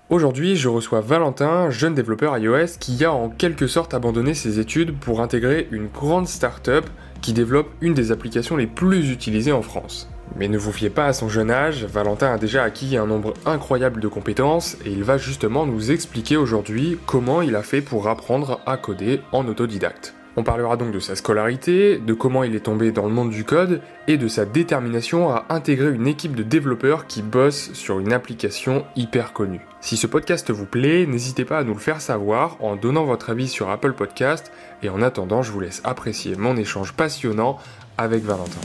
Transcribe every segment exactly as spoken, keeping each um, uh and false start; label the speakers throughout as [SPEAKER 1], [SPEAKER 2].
[SPEAKER 1] Aujourd'hui, je reçois Valentin, jeune développeur iOS qui a en quelque sorte abandonné ses études pour intégrer une grande start-up qui développe une des applications les plus utilisées en France. Mais ne vous fiez pas à son jeune âge, Valentin a déjà acquis un nombre incroyable de compétences et il va justement nous expliquer aujourd'hui comment il a fait pour apprendre à coder en autodidacte. On parlera donc de sa scolarité, de comment il est tombé dans le monde du code et de sa détermination à intégrer une équipe de développeurs qui bossent sur une application hyper connue. Si ce podcast vous plaît, n'hésitez pas à nous le faire savoir en donnant votre avis sur Apple Podcast et en attendant, je vous laisse apprécier mon échange passionnant avec Valentin.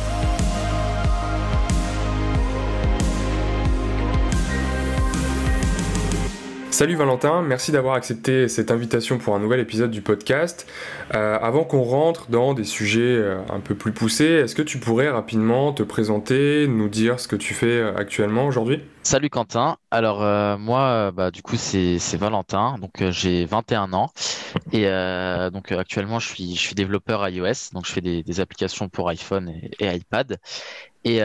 [SPEAKER 1] Salut Valentin, merci d'avoir accepté cette invitation pour un nouvel épisode du podcast. Euh, avant qu'on rentre dans des sujets euh, un peu plus poussés, est-ce que tu pourrais rapidement te présenter, nous dire ce que tu fais euh, actuellement aujourd'hui ?
[SPEAKER 2] Salut Quentin, alors euh, moi euh, bah du coup c'est c'est Valentin, donc euh, j'ai vingt et un ans et euh, donc euh, actuellement je suis je suis développeur iOS, donc je fais des, des applications pour iPhone et, et iPad et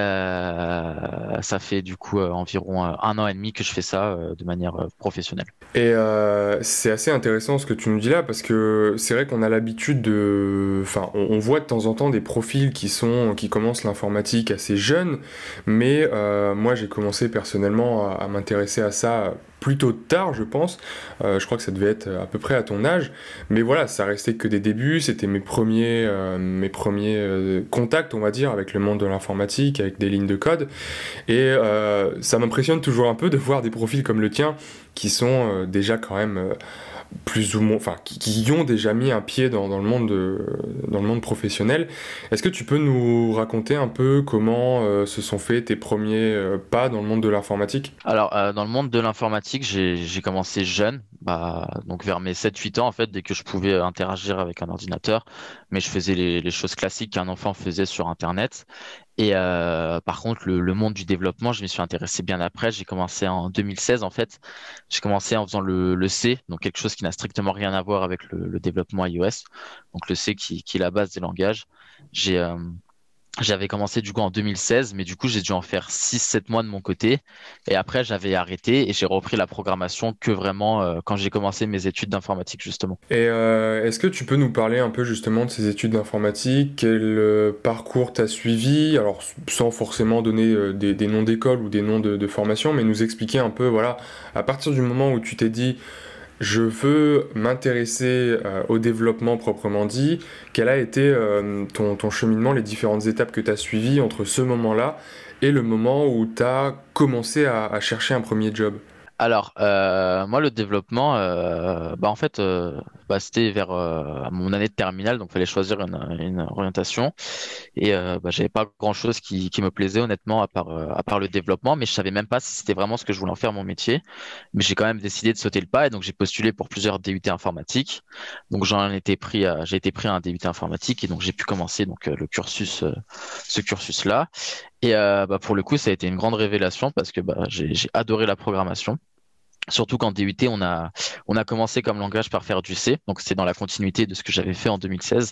[SPEAKER 2] euh, ça fait du coup euh, environ euh, un an et demi que je fais ça euh, de manière euh, professionnelle.
[SPEAKER 1] Et euh, c'est assez intéressant ce que tu nous dis là parce que c'est vrai qu'on a l'habitude de, enfin, on, on voit de temps en temps des profils qui sont, qui commencent l'informatique assez jeunes, mais euh, moi j'ai commencé personnellement à, à m'intéresser à ça plutôt tard, je pense. Euh, je crois que ça devait être à peu près à ton âge, mais voilà, ça restait que des débuts. C'était mes premiers, euh, mes premiers euh, contacts, on va dire, avec le monde de l'informatique, avec des lignes de code, et euh, ça m'impressionne toujours un peu de voir des profils comme le tien qui sont euh, déjà quand même euh, plus ou moins, enfin, qui, qui ont déjà mis un pied dans, dans le monde de, dans le monde professionnel. Est-ce que tu peux nous raconter un peu comment euh, se sont faits tes premiers euh, pas dans le monde de l'informatique ?
[SPEAKER 2] Alors euh, dans le monde de l'informatique j'ai j'ai commencé jeune, bah donc vers mes sept huit ans en fait dès que je pouvais interagir avec un ordinateur, mais je faisais les, les choses classiques qu'un enfant faisait sur Internet. Et euh, par contre, le, le monde du développement, je m'y suis intéressé bien après. J'ai commencé en deux mille seize, en fait. J'ai commencé en faisant le, le C, donc quelque chose qui n'a strictement rien à voir avec le, le développement iOS. Donc le C qui, qui est la base des langages. J'ai, euh, j'avais commencé du coup en deux mille seize, mais du coup, j'ai dû en faire six sept mois de mon côté. Et après, j'avais arrêté et j'ai repris la programmation que vraiment euh, quand j'ai commencé mes études d'informatique, justement.
[SPEAKER 1] Et euh, est-ce que tu peux nous parler un peu justement de ces études d'informatique ? Quel euh, parcours t'as suivi ? Alors sans forcément donner euh, des, des noms d'écoles ou des noms de, de formation, mais nous expliquer un peu, voilà, à partir du moment où tu t'es dit je veux m'intéresser euh, au développement proprement dit, quel a été euh, ton, ton cheminement, les différentes étapes que tu as suivies entre ce moment-là et le moment où tu as commencé à, à chercher un premier job ?
[SPEAKER 2] Alors, euh, moi, le développement, euh, bah, en fait, euh, bah, c'était vers euh, mon année de terminale, donc il fallait choisir une, une orientation. Et euh, bah, j'avais pas grand-chose qui, qui me plaisait, honnêtement, à part, euh, à part le développement, mais je savais même pas si c'était vraiment ce que je voulais en faire mon métier. Mais j'ai quand même décidé de sauter le pas, et donc j'ai postulé pour plusieurs D U T informatiques. Donc j'en ai été pris, à- j'ai été pris à un D U T informatique, et donc j'ai pu commencer donc euh, le cursus, euh, ce cursus-là. Et euh, bah, pour le coup, ça a été une grande révélation parce que bah, j'ai j'ai adoré la programmation. Surtout qu'en D U T, on a, on a commencé comme langage par faire du C. Donc, c'est dans la continuité de ce que j'avais fait en deux mille seize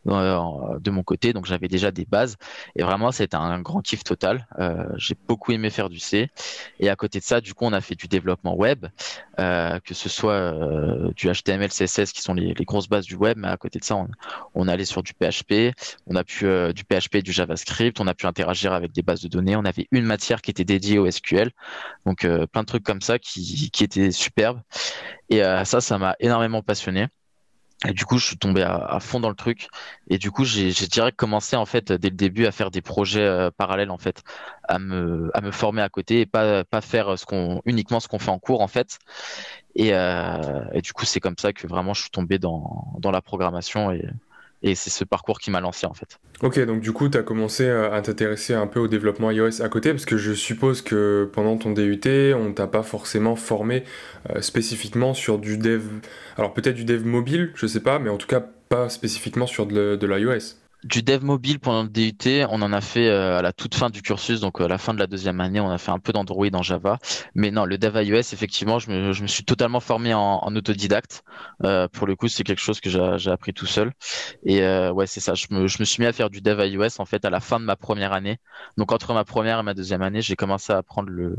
[SPEAKER 2] euh, de mon côté. Donc, j'avais déjà des bases. Et vraiment, c'était un grand kiff total. Euh, j'ai beaucoup aimé faire du C. Et à côté de ça, du coup, on a fait du développement web, euh, que ce soit euh, du H T M L, C S S, qui sont les, les grosses bases du web. Mais à côté de ça, on, on allait sur du P H P. On a pu euh, du P H P, du JavaScript. On a pu interagir avec des bases de données. On avait une matière qui était dédiée au S Q L. Donc, euh, plein de trucs comme ça qui, qui étaient superbes. Et euh, ça, ça m'a énormément passionné. Et du coup, je suis tombé à, à fond dans le truc. Et du coup, j'ai, j'ai direct commencé, en fait, dès le début, à faire des projets euh, parallèles, en fait, à me, à me former à côté et pas, pas faire ce qu'on, uniquement ce qu'on fait en cours, en fait. Et, euh, et du coup, c'est comme ça que vraiment je suis tombé dans, dans la programmation et, et c'est ce parcours qui m'a lancé, en fait.
[SPEAKER 1] Ok, donc du coup, tu as commencé euh, à t'intéresser un peu au développement iOS à côté, parce que je suppose que pendant ton D U T, on t'a pas forcément formé euh, spécifiquement sur du dev, alors peut-être du dev mobile, je sais pas, mais en tout cas pas spécifiquement sur de, de l'iOS.
[SPEAKER 2] Du dev mobile pendant le D U T, on en a fait euh, à la toute fin du cursus, donc euh, à la fin de la deuxième année, on a fait un peu d'Android en Java. Mais non, le dev iOS, effectivement, je me, je me suis totalement formé en, en autodidacte. Euh, pour le coup, c'est quelque chose que j'ai j'ai appris tout seul. Et euh, ouais, c'est ça. Je me, je me suis mis à faire du dev iOS en fait à la fin de ma première année. Donc entre ma première et ma deuxième année, j'ai commencé à apprendre le,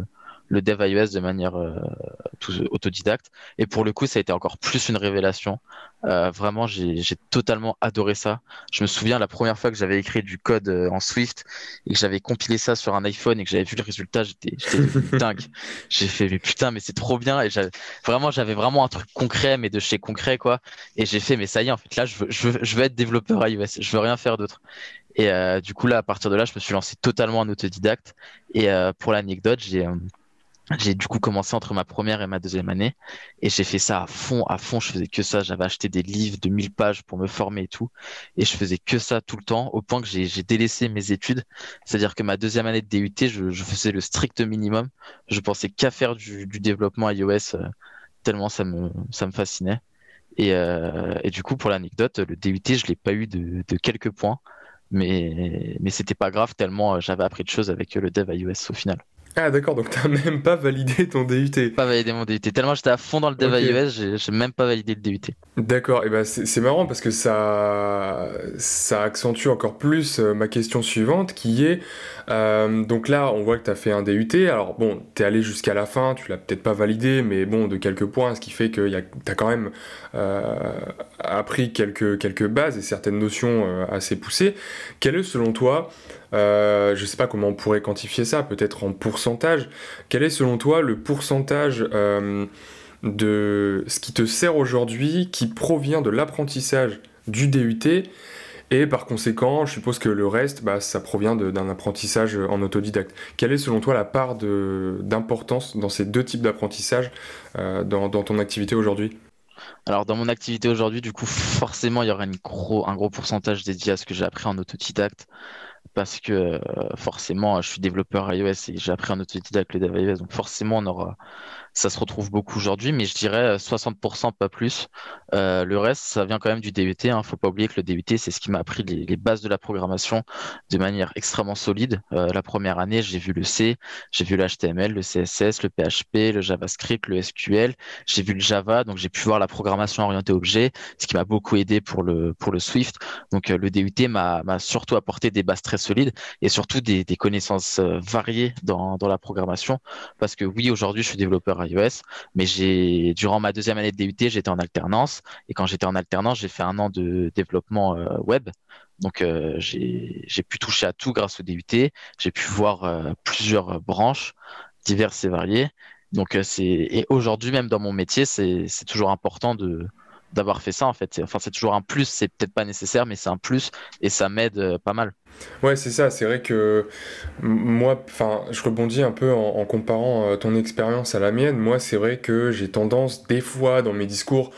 [SPEAKER 2] le dev iOS de manière euh, tout, autodidacte. Et pour le coup, ça a été encore plus une révélation. Euh, vraiment, j'ai, j'ai totalement adoré ça. Je me souviens la première fois que j'avais écrit du code euh, en Swift et que j'avais compilé ça sur un iPhone et que j'avais vu le résultat, j'étais, j'étais devenu dingue. J'ai fait, mais putain, mais c'est trop bien. Et j'avais, vraiment, j'avais vraiment un truc concret, mais de chez concret, quoi. Et j'ai fait, mais ça y est, en fait, là, je veux, je veux, je veux être développeur iOS. Je veux rien faire d'autre. Et euh, du coup, là, à partir de là, je me suis lancé totalement en autodidacte. Et euh, pour l'anecdote, j'ai, euh, j'ai du coup commencé entre ma première et ma deuxième année et j'ai fait ça à fond, à fond. Je faisais que ça. J'avais acheté des livres de mille pages pour me former et tout. Et je faisais que ça tout le temps au point que j'ai, j'ai délaissé mes études. C'est-à-dire que ma deuxième année de D U T, je, je faisais le strict minimum. Je pensais qu'à faire du, du développement iOS euh, tellement ça me, ça me fascinait. Et, euh, et du coup, pour l'anecdote, le D U T, je l'ai pas eu de, de quelques points. Mais, mais c'était pas grave tellement euh, j'avais appris de choses avec euh, le dev iOS au final.
[SPEAKER 1] Ah d'accord, donc t'as même pas validé ton D U T.
[SPEAKER 2] Pas validé mon D U T. Tellement j'étais à fond dans le dev
[SPEAKER 1] Ok.
[SPEAKER 2] iOS, j'ai j'ai même pas validé le D U T.
[SPEAKER 1] D'accord, et ben c'est c'est marrant parce que ça, ça accentue encore plus euh, ma question suivante qui est, euh, donc là on voit que tu as fait un D U T, alors bon, tu es allé jusqu'à la fin, tu l'as peut-être pas validé, mais bon, de quelques points, ce qui fait que tu as quand même euh, appris quelques, quelques bases et certaines notions euh, assez poussées. Quel est selon toi, euh, je sais pas comment on pourrait quantifier ça, peut-être en pourcentage, quel est selon toi le pourcentage... euh, de ce qui te sert aujourd'hui, qui provient de l'apprentissage du D U T, et par conséquent, je suppose que le reste, bah, ça provient de- d'un apprentissage en autodidacte. Quelle est selon toi la part de- d'importance dans ces deux types d'apprentissage euh, dans, dans ton activité aujourd'hui?
[SPEAKER 2] Alors dans mon activité aujourd'hui, du coup, forcément, il y aura une gros, un gros pourcentage dédié à ce que j'ai appris en autodidacte parce que euh, forcément, je suis développeur iOS et j'ai appris en autodidacte le dev iOS, donc forcément, on aura ça se retrouve beaucoup aujourd'hui, mais je dirais euh, soixante pour cent, pas plus. Euh, le reste, ça vient quand même du D U T. Hein. Faut pas oublier que le D U T, c'est ce qui m'a appris les, les bases de la programmation de manière extrêmement solide. Euh, la première année, j'ai vu le C, j'ai vu le H T M L, le C S S, le P H P, le JavaScript, le S Q L. J'ai vu le Java, donc j'ai pu voir la programmation orientée objet, ce qui m'a beaucoup aidé pour le pour le Swift. Donc euh, le D U T m'a m'a surtout apporté des bases très solides et surtout des, des connaissances euh, variées dans dans la programmation. Parce que oui, aujourd'hui, je suis développeur iOS, mais j'ai, durant ma deuxième année de D U T, j'étais en alternance. Et quand j'étais en alternance, j'ai fait un an de développement euh, web. Donc, euh, j'ai, j'ai pu toucher à tout grâce au D U T. J'ai pu voir euh, plusieurs branches diverses et variées. Donc, euh, c'est, et aujourd'hui, même dans mon métier, c'est, c'est toujours important de, d'avoir fait ça, en fait. C'est- Enfin, c'est toujours un plus. C'est peut-être pas nécessaire, mais c'est un plus et ça m'aide euh, pas mal.
[SPEAKER 1] Ouais, c'est ça, c'est vrai que m- moi, enfin, je rebondis un peu en, en comparant euh, ton expérience à la mienne. Moi, c'est vrai que j'ai tendance, des fois, dans mes discours,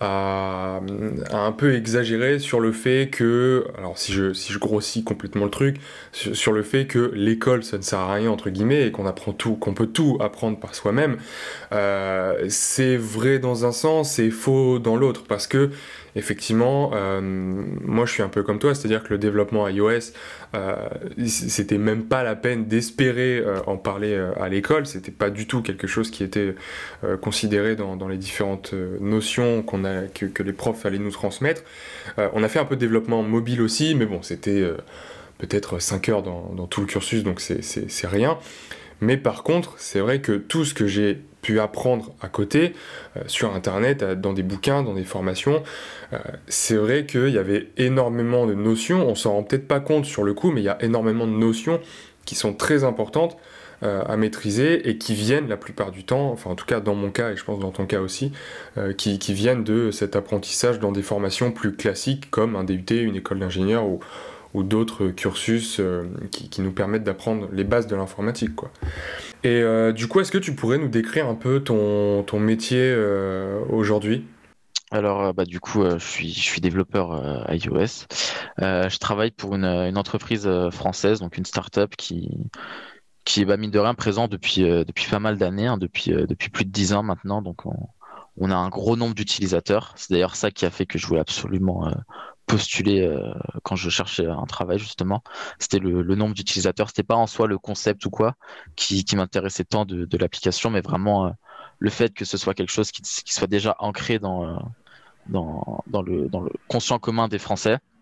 [SPEAKER 1] à, à un peu exagérer sur le fait que, alors si je, si je grossis complètement le truc, sur, sur le fait que l'école, ça ne sert à rien, entre guillemets, et qu'on apprend tout, qu'on peut tout apprendre par soi-même. Euh, c'est vrai dans un sens, c'est faux dans l'autre, parce que effectivement, euh, moi je suis un peu comme toi, c'est-à-dire que le développement iOS, euh, c'était même pas la peine d'espérer euh, en parler euh, à l'école, c'était pas du tout quelque chose qui était euh, considéré dans, dans les différentes euh, notions qu'on a, que, que les profs allaient nous transmettre. Euh, on a fait un peu de développement mobile aussi, mais bon, c'était euh, peut-être cinq heures dans, dans tout le cursus, donc c'est c'est- c'est rien. Mais par contre, c'est vrai que tout ce que j'ai pu apprendre à côté, euh, sur Internet, euh, dans des bouquins, dans des formations, euh, c'est vrai qu'il y avait énormément de notions, on s'en rend peut-être pas compte sur le coup, mais il y a énormément de notions qui sont très importantes euh, à maîtriser et qui viennent la plupart du temps, enfin en tout cas dans mon cas et je pense dans ton cas aussi, euh, qui, qui viennent de cet apprentissage dans des formations plus classiques comme un D U T, une école d'ingénieur ou, ou d'autres cursus euh, qui, qui nous permettent d'apprendre les bases de l'informatique, quoi. Et euh, du coup, est-ce que tu pourrais nous décrire un peu ton, ton métier euh, aujourd'hui?
[SPEAKER 2] Alors, euh, bah, du coup, euh, je suis, je suis développeur euh, iOS. Euh, je travaille pour une, une entreprise euh, française, donc une start-up qui, qui est, bah, mine de rien, présent depuis, euh, depuis pas mal d'années, hein, depuis, euh, depuis plus de dix ans maintenant. Donc, on, on a un gros nombre d'utilisateurs. C'est d'ailleurs ça qui a fait que je voulais absolument euh, postuler euh, quand je cherchais un travail, justement. C'était le, le nombre d'utilisateurs. C'était pas en soi le concept ou quoi qui, qui m'intéressait tant de, de l'application, mais vraiment euh, le fait que ce soit quelque chose qui, qui soit déjà ancré dans, euh, dans, dans le, dans le conscient commun des Français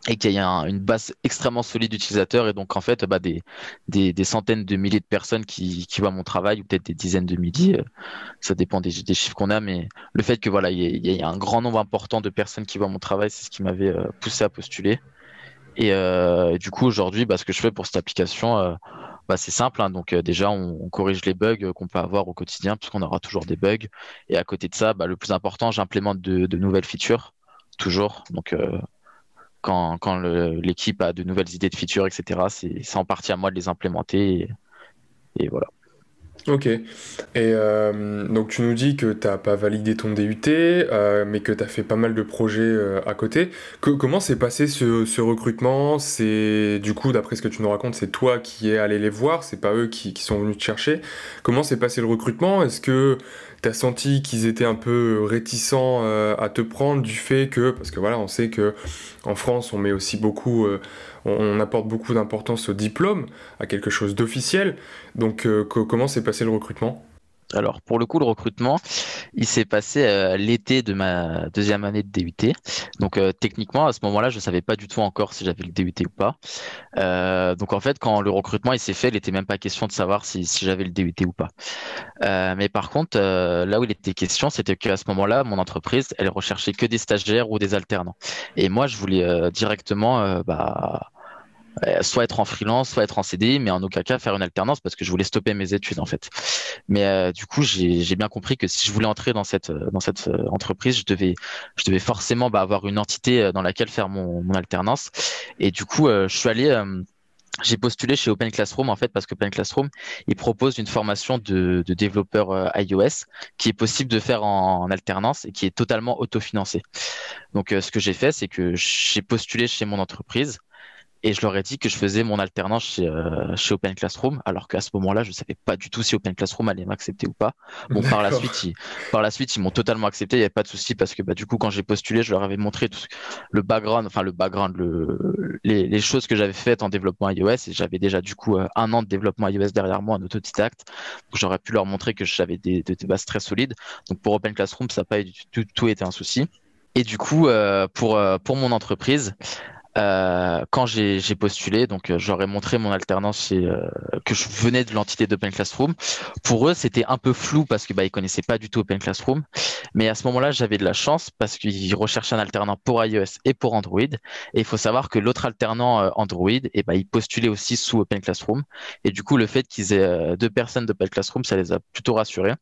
[SPEAKER 2] et qu'il y a un- une base extrêmement solide d'utilisateurs et donc en fait bah, des, des, des centaines de milliers de personnes qui, qui voient mon travail ou peut-être des dizaines de milliers, euh, ça dépend des, des chiffres qu'on a, mais le fait que voilà il y, ait il y ait un grand nombre important de personnes qui voient mon travail, c'est ce qui m'avait euh, poussé à postuler. Et euh, du coup aujourd'hui, bah, ce que je fais pour cette application, euh, bah, c'est simple, hein. Donc euh, déjà on, on corrige les bugs qu'on peut avoir au quotidien, puisqu'on aura toujours des bugs. Et à côté de ça, bah, le plus important, j'implémente de, de nouvelles features, toujours. Donc euh, quand, quand le- l'équipe a de nouvelles idées de features, et cetera, c'est c'est en partie à moi de les implémenter. Et, et voilà.
[SPEAKER 1] Ok. Et euh, donc tu nous dis que t'as pas validé ton D U T, euh, mais que t'as fait pas mal de projets euh, à côté. Que- comment s'est passé ce, ce recrutement? C'est du coup, d'après ce que tu nous racontes, c'est toi qui es allé les voir, c'est pas eux qui, qui sont venus te chercher. Comment s'est passé le recrutement? Est-ce que t'as senti qu'ils étaient un peu réticents euh, à te prendre du fait que, parce que voilà, on sait que en France, on met aussi beaucoup, euh, on, on apporte beaucoup d'importance au diplôme, à quelque chose d'officiel. Donc, euh, co- comment s'est passé le recrutement?
[SPEAKER 2] Alors, pour le coup, le recrutement, il s'est passé euh, l'été de ma deuxième année de D U T. Donc, euh, techniquement, à ce moment-là, je savais pas du tout encore si j'avais le D U T ou pas. Euh, donc, en fait, quand le recrutement il s'est fait, il était même pas question de savoir si, si j'avais le D U T ou pas. Euh, mais par contre, euh, là où il était question, c'était qu'à ce moment-là, mon entreprise, elle recherchait que des stagiaires ou des alternants. Et moi, je voulais euh, directement, euh, bah, euh, soit être en freelance, soit être en C D I, mais en aucun cas faire une alternance parce que je voulais stopper mes études en fait. Mais euh, du coup, j'ai j'ai bien compris que si je voulais entrer dans cette euh, dans cette euh, entreprise, je devais je devais forcément bah, avoir une entité euh, dans laquelle faire mon, mon alternance. Et du coup, euh, je suis allé euh, j'ai postulé chez Open Classroom en fait parce que Open Classroom il propose une formation de, de développeur euh, iOS qui est possible de faire en, en alternance et qui est totalement autofinancée. Donc euh, ce que j'ai fait, c'est que j'ai postulé chez mon entreprise et je leur ai dit que je faisais mon alternance chez, euh, chez Open Classroom, alors qu'à ce moment-là, je savais pas du tout si Open Classroom allait m'accepter ou pas. Bon, par la
[SPEAKER 1] D'accord.
[SPEAKER 2] suite, ils, par la suite, ils m'ont totalement accepté, il n'y avait pas de souci parce que bah, du coup, quand j'ai postulé, je leur avais montré tout ce- le background, enfin le background, le, les, les choses que j'avais faites en développement iOS et j'avais déjà du coup euh, un an de développement iOS derrière moi en autodidacte. Donc j'aurais pu leur montrer que j'avais des, des, des bases très solides. Donc pour Open Classroom, ça n'a pas du tout, tout été un souci. Et du coup, euh, pour, euh, pour mon entreprise, euh, quand j'ai j'ai postulé, donc euh, j'aurais montré mon alternance chez, euh, que je venais de l'entité d'Open Classroom. Pour eux, c'était un peu flou parce que bah ils connaissaient pas du tout Open Classroom. Mais à ce moment-là, j'avais de la chance parce qu'ils recherchaient un alternant pour iOS et pour Android. Et il faut savoir que l'autre alternant euh, Android, et bah il postulait aussi sous Open Classroom. Et du coup, le fait qu'ils aient euh, deux personnes d'Open Classroom, ça les a plutôt rassurés.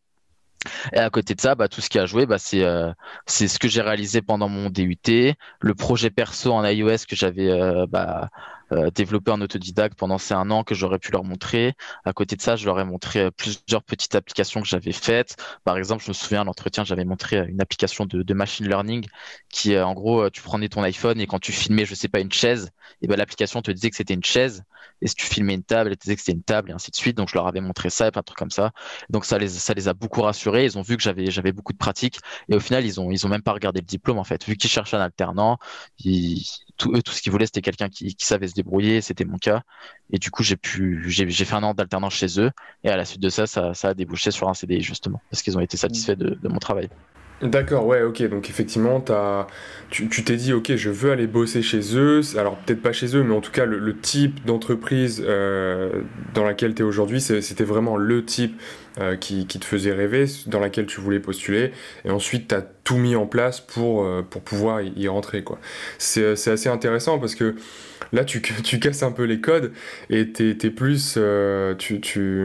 [SPEAKER 2] Et à côté de ça, bah, tout ce qui a joué, bah, c'est euh, c'est ce que j'ai réalisé pendant mon D U T, le projet perso en iOS que j'avais euh, bah, euh, développé en autodidacte pendant ces un an que j'aurais pu leur montrer. À côté de ça, je leur ai montré euh, plusieurs petites applications que j'avais faites. Par exemple, je me souviens à l'entretien, j'avais montré euh, une application de, de machine learning qui, euh, en gros, euh, tu prenais ton iPhone et quand tu filmais, je sais pas, une chaise, et ben l'application te disait que c'était une chaise. Et si tu filmais une table, elle te disait que c'était une table et ainsi de suite. Donc, je leur avais montré ça et plein de trucs comme ça. Donc ça les, ça les a beaucoup rassurés. Ils ont vu que j'avais, j'avais beaucoup de pratique. Et au final, ils ont, ils ont même pas regardé le diplôme, en fait. Vu qu'ils cherchaient un alternant, ils- tout, eux, tout ce qu'ils voulaient, c'était quelqu'un qui, qui savait se débrouiller. C'était mon cas. Et du coup, j'ai pu, j'ai, j'ai fait un an d'alternance chez eux. Et à la suite de ça, ça, ça a débouché sur un C D I, justement. Parce qu'ils ont été satisfaits de, de mon travail.
[SPEAKER 1] D'accord, ouais, ok. Donc effectivement, t'as, tu, tu t'es dit, ok, je veux aller bosser chez eux. C'est- Alors peut-être pas chez eux, mais en tout cas, le, le type d'entreprise euh, dans laquelle tu es aujourd'hui, c'est- c'était vraiment le type euh, qui, qui te faisait rêver, dans laquelle tu voulais postuler. Et ensuite, tu as tout mis en place pour, euh, pour pouvoir y, y rentrer, quoi. C'est, c'est assez intéressant parce que là, tu, tu casses un peu les codes et t'es, t'es plus... euh, tu, tu,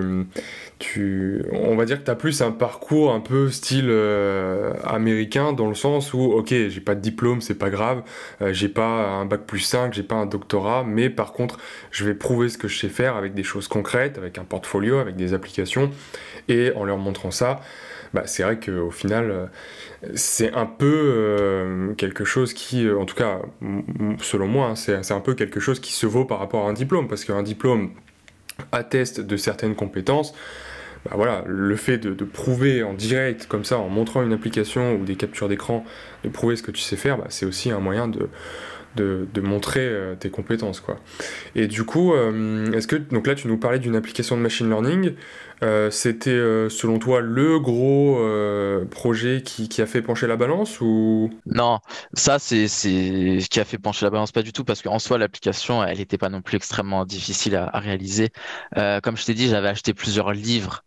[SPEAKER 1] tu, on va dire que tu as plus un parcours un peu style euh, américain dans le sens où, ok, j'ai pas de diplôme, c'est pas grave, euh, j'ai pas un bac plus cinq, j'ai pas un doctorat, mais par contre, je vais prouver ce que je sais faire avec des choses concrètes, avec un portfolio, avec des applications, et en leur montrant ça, bah, c'est vrai qu'au final, euh, c'est un peu euh, quelque chose qui, euh, en tout cas, m- m- selon moi, hein, c'est c'est un peu quelque chose qui se vaut par rapport à un diplôme, parce qu'un diplôme atteste de certaines compétences. Bah voilà, le fait de, de prouver en direct, comme ça, en montrant une application ou des captures d'écran, de prouver ce que tu sais faire, bah, c'est aussi un moyen de, de, de montrer euh, tes compétences, quoi. Et du coup, euh, est-ce que, donc là, tu nous parlais d'une application de machine learning. Euh, c'était euh, selon toi le gros euh, projet qui, qui a fait pencher la balance ou...
[SPEAKER 2] Non, ça c'est c'est ce qui a fait pencher la balance, pas du tout, parce qu'en soi l'application elle n'était pas non plus extrêmement difficile à, à réaliser. Euh, comme je t'ai dit, j'avais acheté plusieurs livres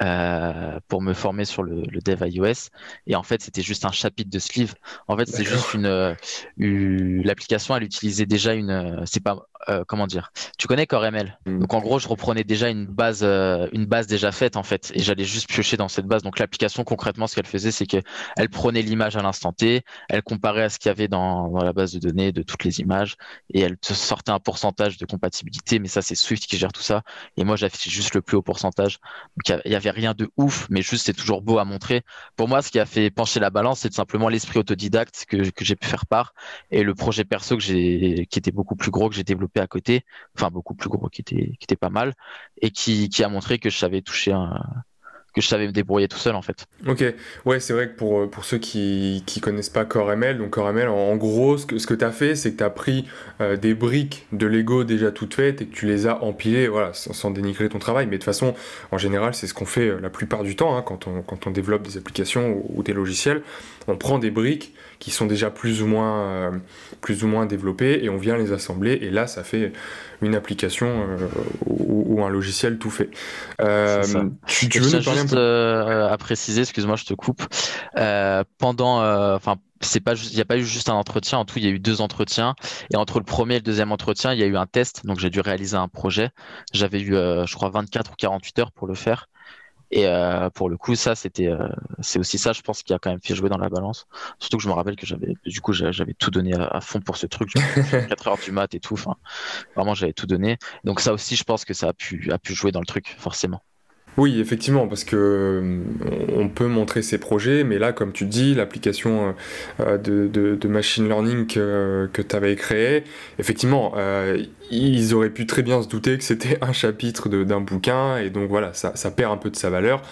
[SPEAKER 2] euh, pour me former sur le, le dev iOS, et en fait c'était juste un chapitre de ce livre. En fait c'est juste
[SPEAKER 1] D'accord.
[SPEAKER 2] une, euh, une- l'application elle utilisait déjà une, euh, c'est pas euh, comment dire. Tu connais Core M L? Donc en gros je reprenais déjà une base euh, une base déjà faite en fait, et j'allais juste piocher dans cette base. Donc l'application concrètement ce qu'elle faisait c'est que elle prenait l'image à l'instant T, elle comparait à ce qu'il y avait dans, dans la base de données de toutes les images et elle te sortait un pourcentage de compatibilité, mais ça c'est Swift qui gère tout ça et moi j'affichais juste le plus haut pourcentage. Donc il y a- il y avait rien de ouf, mais juste c'est toujours beau à montrer. Pour moi, ce qui a fait pencher la balance, c'est tout simplement l'esprit autodidacte que, que j'ai pu faire part et le projet perso que j'ai, qui était beaucoup plus gros que j'ai développé à côté, enfin beaucoup plus gros, qui était, qui était pas mal et qui, qui a montré que je savais toucher un, que je savais me débrouiller tout seul en fait.
[SPEAKER 1] Ok, ouais, c'est vrai que pour, pour ceux qui, qui connaissent pas Core M L, donc Core M L, en, en gros, ce que, ce que tu as fait, c'est que tu as pris euh, des briques de Lego déjà toutes faites et que tu les as empilées, voilà, sans, sans dénigrer ton travail. Mais de toute façon, en général, c'est ce qu'on fait euh, la plupart du temps hein, quand, on, quand on développe des applications ou, ou des logiciels. On prend des briques qui sont déjà plus ou moins, euh, plus ou moins développées et on vient les assembler. Et là, ça fait une application euh, ou, ou un logiciel tout fait.
[SPEAKER 2] C'est ça.
[SPEAKER 1] Euh, tu,
[SPEAKER 2] Et
[SPEAKER 1] tu
[SPEAKER 2] je
[SPEAKER 1] veux
[SPEAKER 2] tiens
[SPEAKER 1] nous parler un
[SPEAKER 2] juste
[SPEAKER 1] peu?
[SPEAKER 2] euh, à préciser, excuse-moi, je te coupe. Euh, pendant, euh, enfin, c'est pas, juste- il n'y a pas eu juste un entretien. En tout, il y a eu deux entretiens. Et entre le premier et le deuxième entretien, il y a eu un test. Donc, j'ai dû réaliser un projet. J'avais eu, euh, je crois, vingt-quatre ou quarante-huit heures pour le faire. Et euh, pour le coup, ça, c'était, euh, c'est aussi ça, je pense, qui a quand même fait jouer dans la balance. Surtout que je me rappelle que j'avais, du coup, j'a- j'avais tout donné à, à fond pour ce truc. Genre, jusqu'à quatre heures du mat et tout. Enfin, vraiment, j'avais tout donné. Donc, ça aussi, je pense que ça a pu, a pu jouer dans le truc, forcément.
[SPEAKER 1] Oui, effectivement, parce que euh, on peut montrer ses projets, mais là, comme tu dis, l'application euh, de, de- de machine learning que, que tu avais créée, effectivement, euh, ils auraient pu très bien se douter que c'était un chapitre de- d'un bouquin, et donc voilà, ça, ça perd un peu de sa valeur.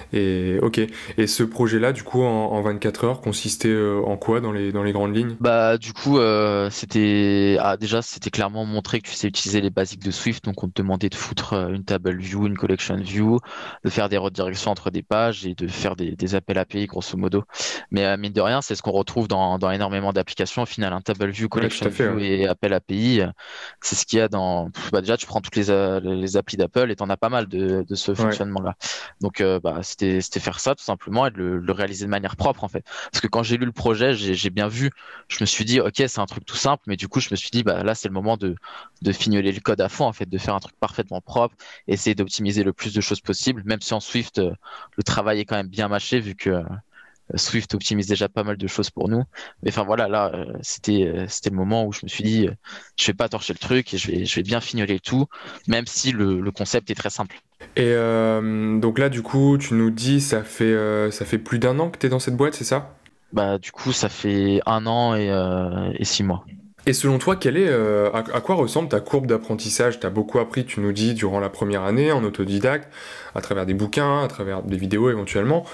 [SPEAKER 1] Et ok. Et ce projet-là, du coup, en, en vingt-quatre heures, consistait euh, en quoi dans les, dans les grandes lignes?
[SPEAKER 2] Bah du coup euh, c'était ah, déjà c'était clairement montré que tu sais utiliser les basiques de Swift, donc on te demandait de foutre euh, une table view, une collection view, de faire des redirections entre des pages et de faire des, des appels A P I grosso modo. Mais euh, mine de rien c'est ce qu'on retrouve dans, dans énormément d'applications au final, un table view,
[SPEAKER 1] Ouais, tout
[SPEAKER 2] collection
[SPEAKER 1] à fait.
[SPEAKER 2] view
[SPEAKER 1] Ouais.
[SPEAKER 2] et appel A P I, euh, c'est ce qu'il y a dans pff, bah déjà tu prends toutes les euh, les applis d'Apple et t'en as pas mal de, de ce
[SPEAKER 1] Ouais.
[SPEAKER 2] fonctionnement-là. Donc euh, bah c'était c'était faire ça tout simplement et de le, le réaliser de manière propre en fait. Parce que quand j'ai lu le projet j'ai j'ai bien vu, je me suis dit, ok, c'est un truc tout simple, mais du coup, je me suis dit, bah là, c'est le moment de, de fignoler le code à fond, en fait, de faire un truc parfaitement propre, essayer d'optimiser le plus de choses possible, même si en Swift, euh, le travail est quand même bien mâché, vu que euh, Swift optimise déjà pas mal de choses pour nous. Mais enfin, voilà, là, euh, c'était, euh, c'était le moment où je me suis dit, euh, je vais pas torcher le truc et je vais, je vais bien fignoler le tout, même si le, le concept est très simple.
[SPEAKER 1] Et euh, donc là, du coup, tu nous dis, ça fait, euh, ça fait plus d'un an que tu es dans cette boîte, c'est ça?
[SPEAKER 2] Bah, du coup, ça fait un an et, euh, et six mois.
[SPEAKER 1] Et selon toi, quelle est, euh, à, à quoi ressemble ta courbe d'apprentissage? Tu as beaucoup appris, tu nous dis, durant la première année, en autodidacte, à travers des bouquins, à travers des vidéos éventuellement.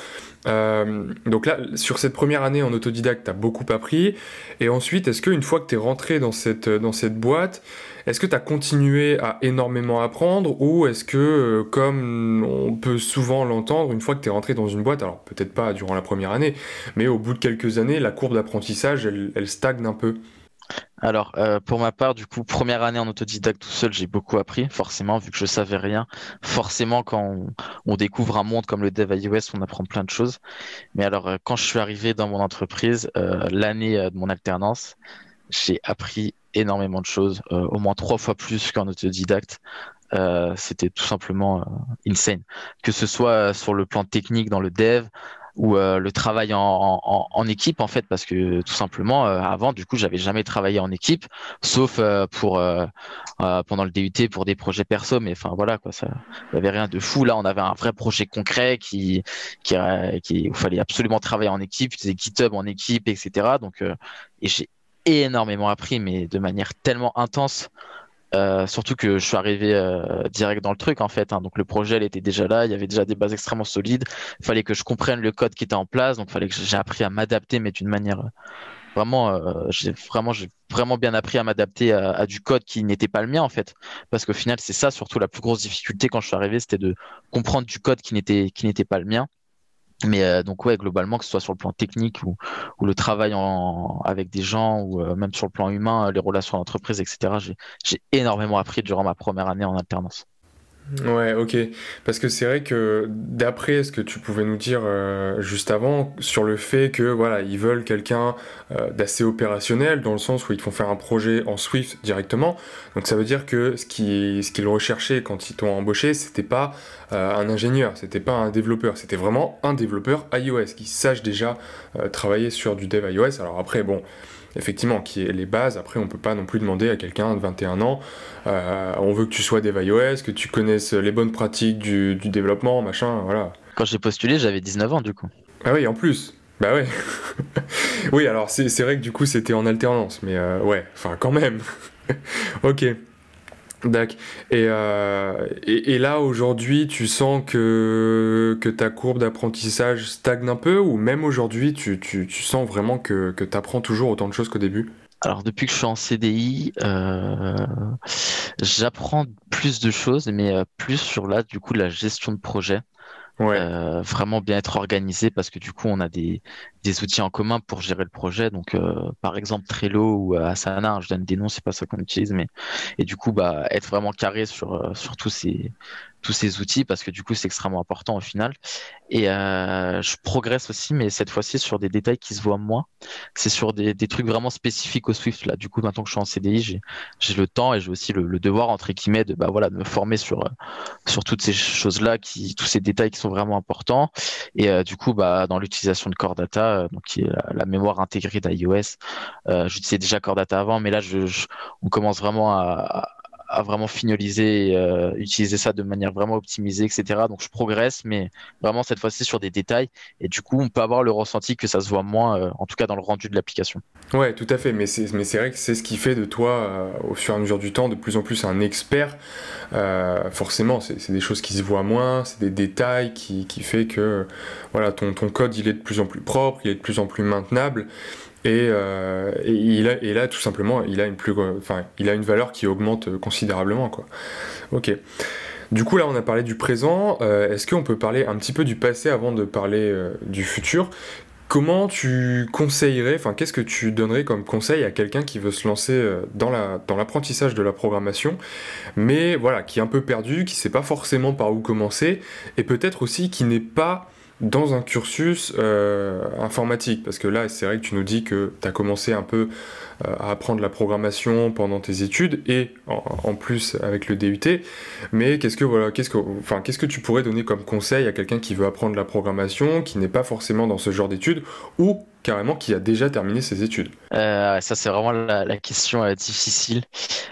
[SPEAKER 1] Euh, donc là, sur cette première année en autodidacte, tu as beaucoup appris. Et ensuite, est-ce qu'une fois que tu es rentré dans cette, dans cette boîte, est-ce que tu as continué à énormément apprendre ou est-ce que, euh, comme on peut souvent l'entendre, une fois que tu es rentré dans une boîte, alors peut-être pas durant la première année, mais au bout de quelques années, la courbe d'apprentissage, elle, elle stagne un peu?
[SPEAKER 2] Alors, euh, pour ma part, du coup, première année en autodidacte tout seul, j'ai beaucoup appris, forcément, vu que je savais rien. Forcément, quand on, on découvre un monde comme le dev iOS, on apprend plein de choses. Mais alors, euh, quand je suis arrivé dans mon entreprise, euh, l'année euh, de mon alternance, j'ai appris énormément de choses, euh, au moins trois fois plus qu'en autodidacte. Euh, c'était tout simplement euh, insane. Que ce soit euh, sur le plan technique dans le dev ou euh, le travail en, en, en équipe en fait, parce que tout simplement euh, avant du coup j'avais jamais travaillé en équipe, sauf euh, pour euh, euh, pendant le D U T pour des projets perso, mais enfin voilà quoi, ça, il y avait rien de fou. Là on avait un vrai projet concret qui qui, euh, qui où il fallait absolument travailler en équipe, des GitHub en équipe, et cetera. Donc euh, et j'ai énormément appris, mais de manière tellement intense. Euh, surtout que je suis arrivé euh, direct dans le truc en fait, hein. Donc le projet il était déjà là, il y avait déjà des bases extrêmement solides. Il fallait que je comprenne le code qui était en place, donc il fallait que j'ai appris à m'adapter, mais d'une manière Vraiment, euh, j'ai vraiment, j'ai vraiment bien appris à m'adapter à, à du code qui n'était pas le mien en fait. Parce qu'au final, c'est ça surtout la plus grosse difficulté quand je suis arrivé, c'était de comprendre du code qui n'était qui n'était pas le mien. Mais euh, donc ouais, globalement, que ce soit sur le plan technique ou, ou le travail en, avec des gens ou euh, même sur le plan humain, les relations d'entreprise, et cetera. J'ai, j'ai énormément appris durant ma première année en alternance.
[SPEAKER 1] Ouais, ok. Parce que c'est vrai que d'après ce que tu pouvais nous dire euh, juste avant sur le fait que voilà, ils veulent quelqu'un euh, d'assez opérationnel dans le sens où ils te font faire un projet en Swift directement. Donc ça veut dire que ce qui, ce qu'ils recherchaient quand ils t'ont embauché, c'était pas euh, un ingénieur, c'était pas un développeur, c'était vraiment un développeur iOS qui sache déjà euh, travailler sur du dev iOS. Alors après, bon, effectivement, qui est les bases. Après, on peut pas non plus demander à quelqu'un de vingt et un ans, euh, on veut que tu sois dev iOS, que tu connaisses les bonnes pratiques du, du développement, machin, voilà.
[SPEAKER 2] Quand j'ai postulé, j'avais dix-neuf ans du coup.
[SPEAKER 1] Ah oui, en plus. Bah ouais. Oui, alors c'est c'est vrai que du coup c'était en alternance, mais euh, ouais, enfin quand même. Ok. D'accord. Et, euh, et, et là, aujourd'hui, tu sens que, que ta courbe d'apprentissage stagne un peu, ou même aujourd'hui, tu, tu, tu sens vraiment que, que tu apprends toujours autant de choses qu'au début?
[SPEAKER 2] Alors depuis que je suis en C D I, euh, j'apprends plus de choses, mais euh, plus sur là, du coup, la gestion de projet.
[SPEAKER 1] Ouais.
[SPEAKER 2] Euh, vraiment bien être organisé parce que du coup on a des, des outils en commun pour gérer le projet. Donc euh, par exemple Trello ou euh, Asana, hein, je donne des noms, c'est pas ça qu'on utilise, mais et du coup bah être vraiment carré sur euh, sur tous ces tous ces outils parce que du coup c'est extrêmement important au final. Et euh, je progresse aussi, mais cette fois-ci sur des détails qui se voient moins. C'est sur des, des trucs vraiment spécifiques au Swift là. Du coup maintenant que je suis en C D I, j'ai j'ai le temps et j'ai aussi le, le devoir entre guillemets de bah voilà de me former sur euh, sur toutes ces choses-là, qui, tous ces détails qui sont vraiment importants. Et euh, du coup, bah, dans l'utilisation de Core Data, euh, donc qui est la, la mémoire intégrée d'iOS, euh, j'utilisais déjà Core Data avant, mais là, je, je- on commence vraiment à, à vraiment finaliser, et, euh, utiliser ça de manière vraiment optimisée, et cetera. Donc, je progresse, mais vraiment cette fois-ci sur des détails. Et du coup, on peut avoir le ressenti que ça se voit moins, euh, en tout cas dans le rendu de l'application.
[SPEAKER 1] Ouais, tout à fait, mais c'est, mais c'est vrai que c'est ce qui fait de toi, euh, au fur et à mesure du temps, de plus en plus un expert. Euh, forcément, c'est, c'est des choses qui se voient moins, c'est des détails qui, qui fait que voilà, ton, ton code il est de plus en plus propre, il est de plus en plus maintenable, et, euh, et, il a, et là, tout simplement, il a une plus, enfin, il a une valeur qui augmente considérablement, quoi. Ok. Du coup, là, on a parlé du présent. Euh, est-ce qu'on peut parler un petit peu du passé avant de parler euh, du futur? Comment tu conseillerais, enfin, qu'est-ce que tu donnerais comme conseil à quelqu'un qui veut se lancer euh, dans la, dans l'apprentissage de la programmation, mais voilà, qui est un peu perdu, qui sait pas forcément par où commencer, et peut-être aussi qui n'est pas dans un cursus euh, informatique, parce que là, c'est vrai que tu nous dis que tu as commencé un peu euh, à apprendre la programmation pendant tes études et en, en plus avec le D U T. Mais qu'est-ce que voilà, qu'est-ce que, enfin, qu'est-ce que tu pourrais donner comme conseil à quelqu'un qui veut apprendre la programmation, qui n'est pas forcément dans ce genre d'études ou carrément qui a déjà terminé ses études?
[SPEAKER 2] Euh, ouais, ça, c'est vraiment la, la question euh, difficile.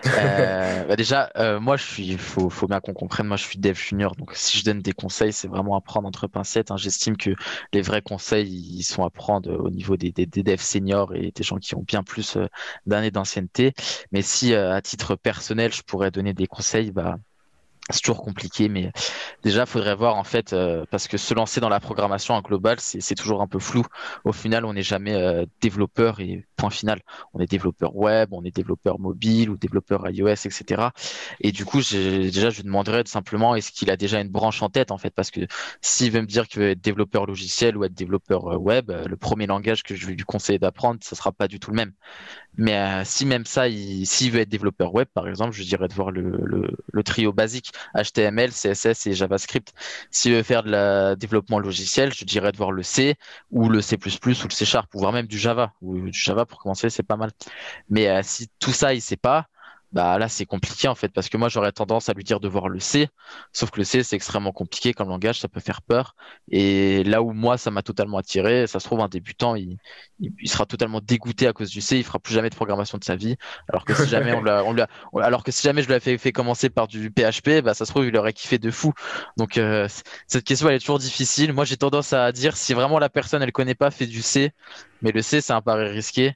[SPEAKER 2] Euh, bah déjà, euh, moi, je suis, faut, faut bien qu'on comprenne, moi, je suis dev junior, donc si je donne des conseils, c'est vraiment à prendre entre pincettes, hein. J'estime que les vrais conseils, ils sont à prendre au niveau des, des, des devs seniors et des gens qui ont bien plus euh, d'années d'ancienneté. Mais si, euh, à titre personnel, je pourrais donner des conseils, bah, c'est toujours compliqué, mais déjà, il faudrait voir en fait, euh, parce que se lancer dans la programmation en global, c'est c'est toujours un peu flou. Au final, on n'est jamais euh, développeur et point final. On est développeur web, on est développeur mobile ou développeur iOS, et cetera. Et du coup, j'ai- déjà, je lui demanderais tout simplement, est-ce qu'il a déjà une branche en tête en fait, parce que s'il veut me dire qu'il veut être développeur logiciel ou être développeur euh, web, euh, le premier langage que je vais lui conseiller d'apprendre, ce sera pas du tout le même. Mais euh, si même ça, il, s'il veut être développeur web, par exemple, je dirais de voir le, le, le trio basique H T M L, C S S et JavaScript. S'il veut faire de la développement logiciel, je dirais de voir le C ou le C++ ou le C Sharp, ou voire même du Java. Ou du Java pour commencer, c'est pas mal. Mais euh, si tout ça, il sait pas, bah là, c'est compliqué en fait, parce que moi, j'aurais tendance à lui dire de voir le C, sauf que le C, c'est extrêmement compliqué comme langage, ça peut faire peur. Et là où moi, ça m'a totalement attiré, ça se trouve, un débutant, il, il, il sera totalement dégoûté à cause du C, il fera plus jamais de programmation de sa vie. Alors que si jamais on l'a, on l'a, on- alors que si jamais je lui avais fait, fait commencer par du P H P, bah ça se trouve, il aurait kiffé de fou. Donc euh, c- cette question, elle est toujours difficile. Moi, j'ai tendance à dire si vraiment la personne, elle connaît pas, fait du C, mais le C, c'est un pari risqué.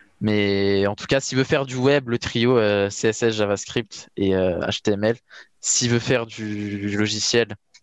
[SPEAKER 2] Mais en tout cas, s'il veut faire du web, le trio euh, C S S, JavaScript et euh, H T M L. S'il veut faire du, du logiciel,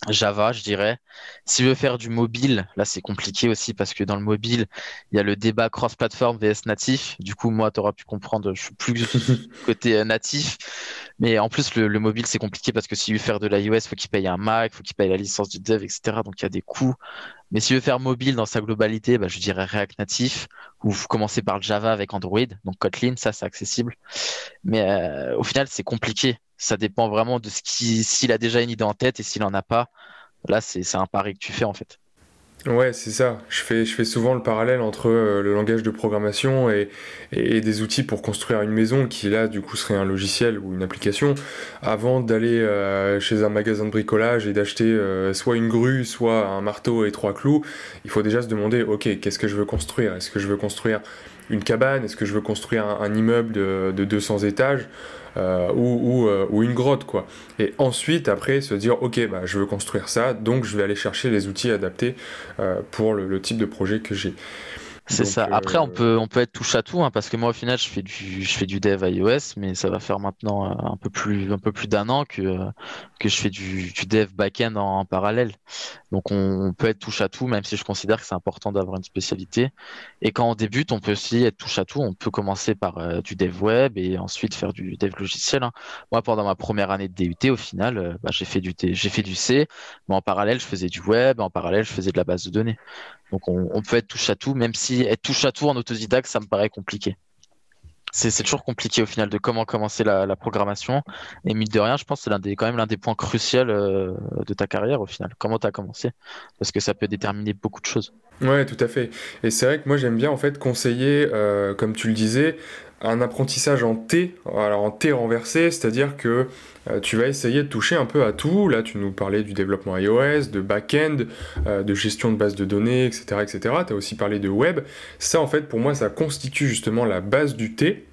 [SPEAKER 2] Java, je dirais. Si je veux faire du mobile, là c'est compliqué aussi parce que dans le mobile, il y a le débat cross-platform vs natif. Du coup, moi, tu auras pu comprendre, je suis plus côté euh, natif. Mais en plus, le, le mobile, c'est compliqué parce que s'il veut faire de l'iOS, faut qu'il paye un Mac, faut qu'il paye la licence du dev, et cetera. Donc il y a des coûts. Mais s'il veut faire mobile dans sa globalité, bah, je dirais React Natif, ou vous commencez par le Java avec Android, donc Kotlin, ça c'est accessible. Mais euh, au final, c'est compliqué. Ça dépend vraiment de ce qui, s'il a déjà une idée en tête et s'il en a pas. Là, c'est c'est un pari que tu fais en fait.
[SPEAKER 1] Ouais, c'est ça. Je fais, je fais souvent le parallèle entre euh, le langage de programmation et, et- et des outils pour construire une maison qui, là, du coup, serait un logiciel ou une application. Avant d'aller euh, chez un magasin de bricolage et d'acheter euh, soit une grue, soit un marteau et trois clous, il faut déjà se demander, ok, qu'est-ce que je veux construire? Est-ce que je veux construire une cabane? Est-ce que je veux construire un, un immeuble de, de deux cents étages? Euh, ou, ou, euh, ou une grotte, quoi. Et ensuite, après, se dire, ok, bah, je veux construire ça, donc je vais aller chercher les outils adaptés euh, pour le, le type de projet que j'ai.
[SPEAKER 2] C'est ça.
[SPEAKER 1] Donc,
[SPEAKER 2] Après, on
[SPEAKER 1] euh,
[SPEAKER 2] peut, on peut être touche à tout, hein, parce que moi, au final, je fais du, je fais du dev iOS, mais ça va faire maintenant euh, un peu plus, un peu plus d'un an que, euh, que je fais du, du dev back-end en, en parallèle. Donc, on, on peut être touche à tout, même si je considère que c'est important d'avoir une spécialité. Et quand on débute, on peut aussi être touche à tout. On peut commencer par euh, du dev web et ensuite faire du dev logiciel, hein. Moi, pendant ma première année de D U T, au final, euh, bah, j'ai fait du, D- j'ai fait du C, mais en parallèle, je faisais du web, en parallèle, je faisais de la base de données. Donc on, on peut être touche à tout, même si être touche à tout en autodidacte, ça me paraît compliqué. C'est c'est toujours compliqué au final de comment commencer la, la programmation. Et mine de rien, je pense que c'est l'un des, quand même l'un des points cruciaux euh, de ta carrière au final. Comment tu as commencé? Parce que ça peut déterminer beaucoup de choses.
[SPEAKER 1] ouais, tout à fait. Et c'est vrai que moi j'aime bien en fait conseiller, euh, comme tu le disais, un apprentissage en T, alors en T renversé, c'est-à-dire que euh, tu vas essayer de toucher un peu à tout. Là, tu nous parlais du développement iOS, de back-end, euh, de gestion de base de données, et cetera, et cetera. Tu as aussi parlé de web. Ça, en fait, pour moi, ça constitue justement la base du T.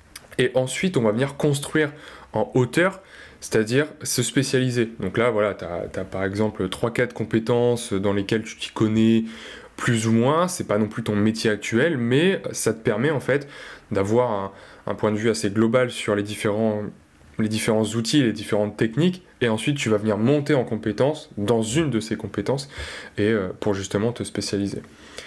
[SPEAKER 1] Et ensuite, on va venir construire en hauteur, c'est-à-dire se spécialiser. Donc là, voilà, tu as, par exemple trois quatre compétences dans lesquelles tu t'y connais plus ou moins. C'est pas non plus ton métier actuel, mais ça te permet en fait d'avoir un, un point de vue assez global sur les différents, les différents outils, les différentes techniques. Et ensuite, tu vas venir monter en compétences dans une de ces compétences et euh, pour justement te spécialiser.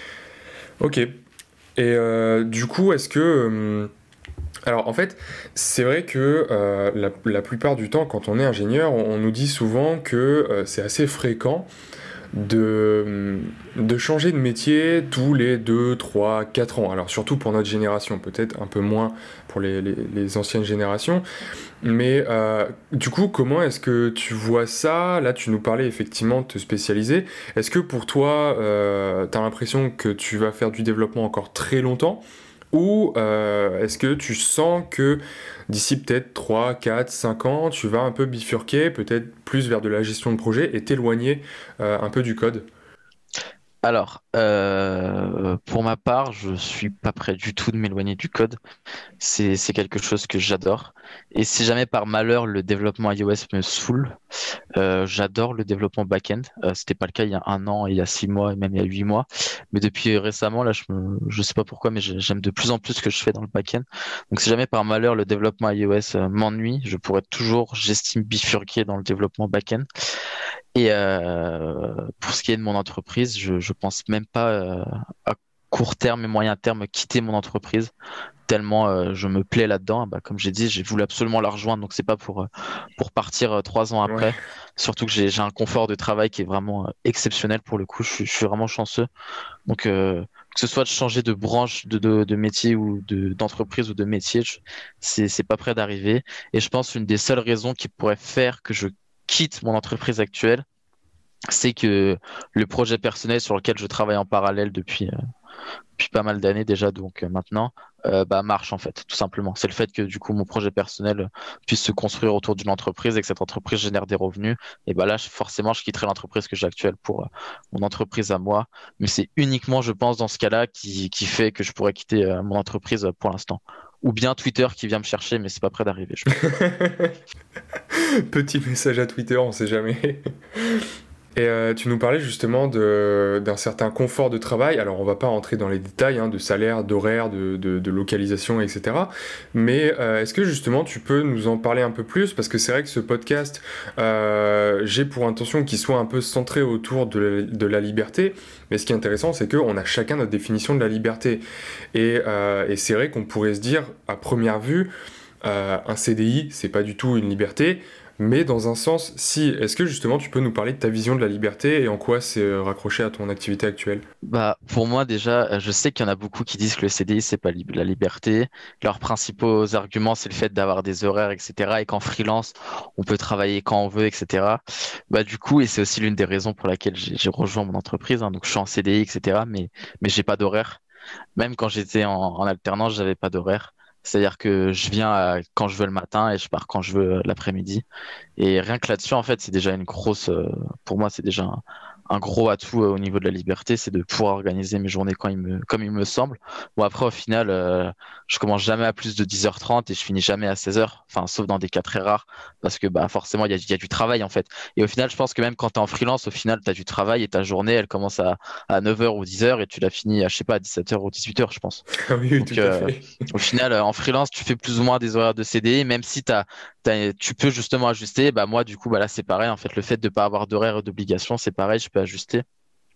[SPEAKER 1] Ok. Et euh, du coup, est-ce que... euh, alors en fait, c'est vrai que euh, la, la plupart du temps, quand on est ingénieur, on, on nous dit souvent que euh, c'est assez fréquent de, de changer de métier tous les deux, trois, quatre ans. Alors surtout pour notre génération, peut-être un peu moins pour les, les- les anciennes générations. Mais euh, du coup, comment est-ce que tu vois ça? Là, tu nous parlais effectivement de te spécialiser. Est-ce que pour toi, euh, tu as l'impression que tu vas faire du développement encore très longtemps? Ou euh, est-ce que tu sens que d'ici peut-être trois, quatre, cinq ans, tu vas un peu bifurquer, peut-être plus vers de la gestion de projet et t'éloigner euh, un peu du code?
[SPEAKER 2] Alors, euh, pour ma part, je suis pas prêt du tout de m'éloigner du code. C'est, c'est quelque chose que j'adore. Et si jamais par malheur le développement iOS me saoule, Euh, j'adore le développement back-end. Euh, c'était pas le cas il y a un an, il y a six mois et même il y a huit mois. Mais depuis récemment, là, je me, je sais pas pourquoi, mais j'ai- j'aime de plus en plus ce que je fais dans le back-end. Donc, si jamais par malheur le développement iOS euh, m'ennuie, je pourrais toujours, j'estime, bifurquer dans le développement back-end. Et euh, pour ce qui est de mon entreprise, je, je pense même pas euh, à court terme et moyen terme quitter mon entreprise tellement euh, je me plais là-dedans. Bah, comme j'ai dit, j'ai voulu absolument la rejoindre, donc c'est pas pour, euh, pour partir euh, trois ans
[SPEAKER 1] Ouais.
[SPEAKER 2] après. Surtout que j'ai, j'ai un confort de travail qui est vraiment euh, exceptionnel pour le coup. Je suis, je suis vraiment chanceux. Donc euh, que ce soit de changer de branche, de, de, de métier ou de, d'entreprise ou de métier, je- c'est, c'est pas près d'arriver. Et je pense une des seules raisons qui pourrait faire que je quitte mon entreprise actuelle, c'est que le projet personnel sur lequel je travaille en parallèle depuis, euh, depuis pas mal d'années déjà, donc euh, maintenant, euh, bah, marche en fait, tout simplement. C'est le fait que du coup mon projet personnel euh, puisse se construire autour d'une entreprise et que cette entreprise génère des revenus. Et bah là, je- forcément, je quitterai l'entreprise que j'ai actuelle pour euh, mon entreprise à moi. Mais c'est uniquement, je pense, dans ce cas-là qui, qui fait que je pourrais quitter euh, mon entreprise euh, pour l'instant. Ou bien Twitter qui vient me chercher, mais c'est pas près d'arriver, je pense.
[SPEAKER 1] Petit message à Twitter, on sait jamais. Et euh, tu nous parlais justement de, d'un certain confort de travail. Alors, on va pas rentrer dans les détails hein, de salaire, d'horaire, de, de, de localisation, et cetera. Mais euh, est-ce que justement tu peux nous en parler un peu plus? Parce que c'est vrai que ce podcast, euh, j'ai pour intention qu'il soit un peu centré autour de la, de la liberté. Mais ce qui est intéressant, c'est qu'on a chacun notre définition de la liberté. Et, euh, et c'est vrai qu'on pourrait se dire, à première vue, euh, un C D I, c'est pas du tout une liberté. Mais dans un sens, si, est-ce que justement tu peux nous parler de ta vision de la liberté et en quoi c'est euh, raccroché à ton activité actuelle?
[SPEAKER 2] Bah, pour moi, déjà, euh, je sais qu'il y en a beaucoup qui disent que le C D I, c'est pas lib- la liberté. Leurs principaux arguments, c'est le fait d'avoir des horaires, et cetera. Et qu'en freelance, on peut travailler quand on veut, et cetera. Bah, du coup, et c'est aussi l'une des raisons pour laquelle j'ai j'ai rejoint mon entreprise, hein. Donc, je suis en C D I, et cetera. Mais, mais j'ai pas d'horaire. Même quand j'étais en, en alternance, j'avais pas d'horaire. C'est-à-dire que je viens à- quand je veux le matin et je pars quand je veux euh, l'après-midi. Et rien que là-dessus, en fait, c'est déjà une grosse, euh, pour moi, c'est déjà un, un gros atout euh, au niveau de la liberté, c'est de pouvoir organiser mes journées quand il me, comme il me semble. Bon, après, au final, euh, je commence jamais à plus de dix heures trente et je finis jamais à seize heures. Enfin, sauf dans des cas très rares, parce que bah, forcément, il y a, il y a du travail, en fait. Et au final, je pense que même quand tu es en freelance, au final, tu as du travail et ta journée, elle commence à, à neuf heures ou dix heures et tu la finis à, je sais pas, à dix-sept heures ou dix-huit heures, je pense.
[SPEAKER 1] Ah oui, oui,
[SPEAKER 2] Donc,
[SPEAKER 1] tout à
[SPEAKER 2] euh,
[SPEAKER 1] fait.
[SPEAKER 2] au final, euh, en freelance, tu fais plus ou moins des horaires de C D I, même si t'as, t'as- tu peux justement ajuster. Bah, moi, du coup, bah, là, c'est pareil. En fait, le fait de ne pas avoir d'horaire et d'obligation, c'est pareil, je peux ajuster.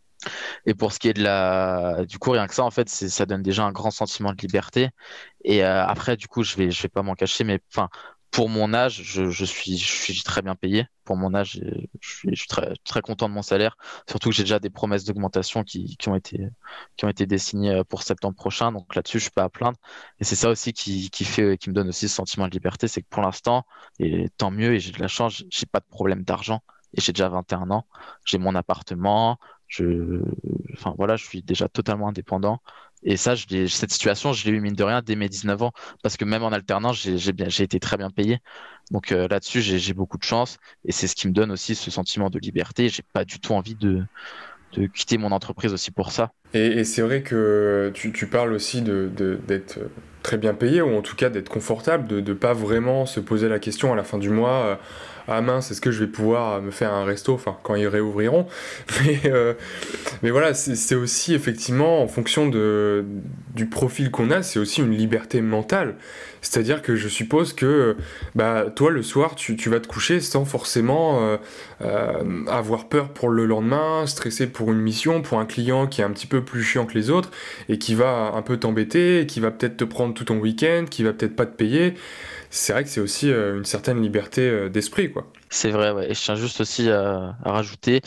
[SPEAKER 2] Et pour ce qui est de la, du coup, rien que ça, en fait, c'est, ça donne déjà un grand sentiment de liberté. Et euh, après, du coup, je vais, je vais pas m'en cacher, mais enfin, pour mon âge, je, je suis, je suis très bien payé. Pour mon âge, euh, je suis, je suis très, très content de mon salaire. Surtout que j'ai déjà des promesses d'augmentation qui, qui ont été, qui ont été désignées euh, pour septembre prochain. Donc là-dessus, je suis pas à plaindre. Et c'est ça aussi qui, qui fait, qui me donne aussi ce sentiment de liberté, c'est que pour l'instant, et tant mieux, et j'ai de la chance, j'ai pas de problème d'argent. Et j'ai déjà vingt et un ans. J'ai mon appartement. Je, enfin voilà, je suis déjà totalement indépendant. Et ça, je l'ai- cette situation, je l'ai eu mine de rien dès mes dix-neuf ans, parce que même en alternance, j'ai j'ai bien, j'ai été très bien payé. Donc euh, là-dessus, j'ai j'ai beaucoup de chance, et c'est ce qui me donne aussi ce sentiment de liberté. J'ai pas du tout envie de, de quitter mon entreprise aussi pour ça.
[SPEAKER 1] Et, et c'est vrai que tu, tu parles aussi de, de- d'être très bien payé, ou en tout cas d'être confortable, de ne pas vraiment se poser la question à la fin du mois, euh, ah mince, est-ce que je vais pouvoir me faire un resto, enfin quand ils réouvriront. Mais, euh, mais voilà, c'est c'est aussi effectivement en fonction de, du profil qu'on a, c'est aussi une liberté mentale. C'est-à-dire que je suppose que bah, toi, le soir, tu, tu vas te coucher sans forcément euh, euh, avoir peur pour le lendemain, stresser pour une mission, pour un client qui est un petit peu plus chiant que les autres et qui va un peu t'embêter, et qui va peut-être te prendre tout ton week-end, qui va peut-être pas te payer. C'est vrai que c'est aussi euh, une certaine liberté euh, d'esprit, quoi.
[SPEAKER 2] C'est vrai, ouais. Et je tiens juste aussi à, à rajouter,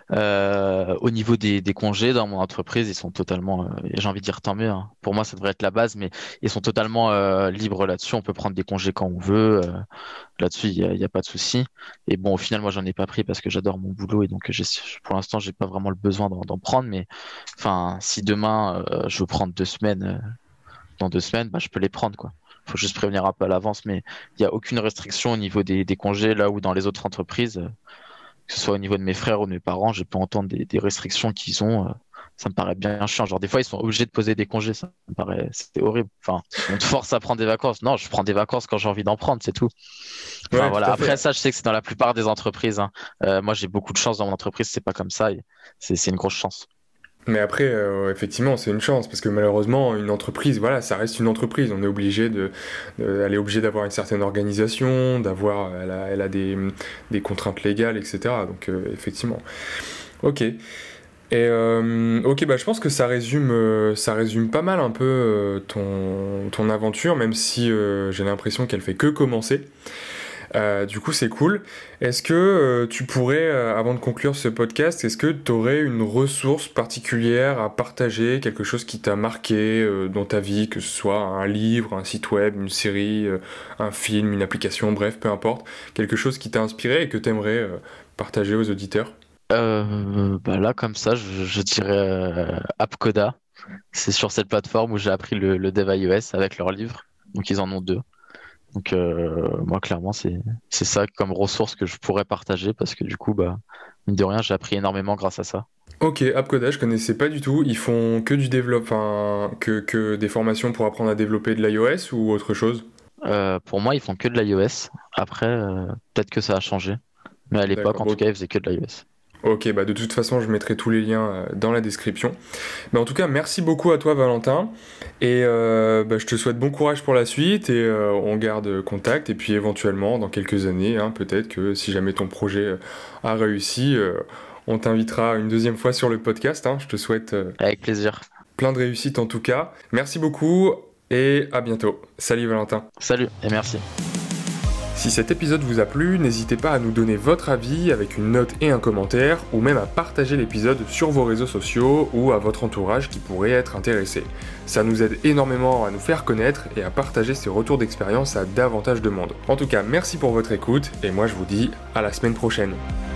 [SPEAKER 2] euh, au niveau des, des congés dans mon entreprise, ils sont totalement, euh, et j'ai envie de dire tant mieux, hein. Pour moi, ça devrait être la base, mais ils sont totalement euh, libres là-dessus. On peut prendre des congés quand on veut. euh, Là-dessus, il y a, il y a pas de souci. Et bon, au final, moi, j'en ai pas pris parce que j'adore mon boulot et donc j'ai, pour l'instant, j'ai pas vraiment le besoin d'en d'en prendre. Mais enfin, si demain, euh, je veux prendre deux semaines, euh, dans deux semaines, bah, je peux les prendre, quoi. Faut juste prévenir un peu à l'avance, mais il y a aucune restriction au niveau des, des congés, là où dans les autres entreprises, euh, que ce soit au niveau de mes frères ou de mes parents, j'ai pu entendre des, des restrictions qu'ils ont. euh, Ça me paraît bien chiant. Genre, des fois, ils sont obligés de poser des congés. Ça me paraît, c'était horrible. Enfin, on te force à prendre des vacances. Non, je prends des vacances quand j'ai envie d'en prendre, c'est tout. Enfin,
[SPEAKER 1] Ouais, tout
[SPEAKER 2] voilà.
[SPEAKER 1] à
[SPEAKER 2] Après,
[SPEAKER 1] fait.
[SPEAKER 2] ça, je sais que c'est dans la plupart des entreprises, hein. Euh, moi, j'ai beaucoup de chance dans mon entreprise. C'est pas comme ça. Et c'est, c'est une grosse chance.
[SPEAKER 1] Mais après, euh, effectivement, c'est une chance, parce que malheureusement, une entreprise, voilà, ça reste une entreprise. On est obligé de, de- elle est obligée d'avoir une certaine organisation, d'avoir, elle a, elle a des, des contraintes légales, et cetera. Donc, euh, effectivement. Ok. Et euh, ok, bah je pense que ça résume, euh, ça résume pas mal un peu euh, ton, ton aventure, même si euh, j'ai l'impression qu'elle fait que commencer. Euh, du coup, c'est cool. Est-ce que euh, tu pourrais, euh, avant de conclure ce podcast, est-ce que tu aurais une ressource particulière à partager, quelque chose qui t'a marqué euh, dans ta vie, que ce soit un livre, un site web, une série, euh, un film, une application, bref, peu importe, quelque chose qui t'a inspiré et que tu aimerais partager aux auditeurs?
[SPEAKER 2] Euh, bah là, comme ça, je, je dirais euh, Apcoda. C'est sur cette plateforme où j'ai appris le, le dev iOS avec leurs livres. Donc, ils en ont deux. Donc, euh, moi, clairement, c'est, c'est ça comme ressource que je pourrais partager parce que du coup, bah, mine de rien, j'ai appris énormément grâce à ça.
[SPEAKER 1] Ok, Appcoda, je connaissais pas du tout. Ils font que du développement, enfin, que, que des formations pour apprendre à développer de l'iOS ou autre chose?
[SPEAKER 2] Euh, pour moi, ils font que de l'iOS. Après, euh, peut-être que ça a changé. Mais à l'époque,
[SPEAKER 1] D'accord.
[SPEAKER 2] en tout
[SPEAKER 1] Bon,
[SPEAKER 2] cas, ils faisaient que de l'iOS.
[SPEAKER 1] Ok, bah de toute façon, je mettrai tous les liens euh, dans la description. Mais en tout cas, merci beaucoup à toi, Valentin. Et euh, bah, je te souhaite bon courage pour la suite et euh, on garde contact. Et puis éventuellement, dans quelques années, hein, peut-être que si jamais ton projet euh, a réussi, euh, on t'invitera une deuxième fois sur le podcast. Hein. Je te souhaite euh,
[SPEAKER 2] Avec plaisir.
[SPEAKER 1] plein de réussite en tout cas. Merci beaucoup et à bientôt. Salut Valentin.
[SPEAKER 2] Salut et merci.
[SPEAKER 1] Si cet épisode vous a plu, n'hésitez pas à nous donner votre avis avec une note et un commentaire, ou même à partager l'épisode sur vos réseaux sociaux ou à votre entourage qui pourrait être intéressé. Ça nous aide énormément à nous faire connaître et à partager ces retours d'expérience à davantage de monde. En tout cas, merci pour votre écoute, et moi je vous dis à la semaine prochaine.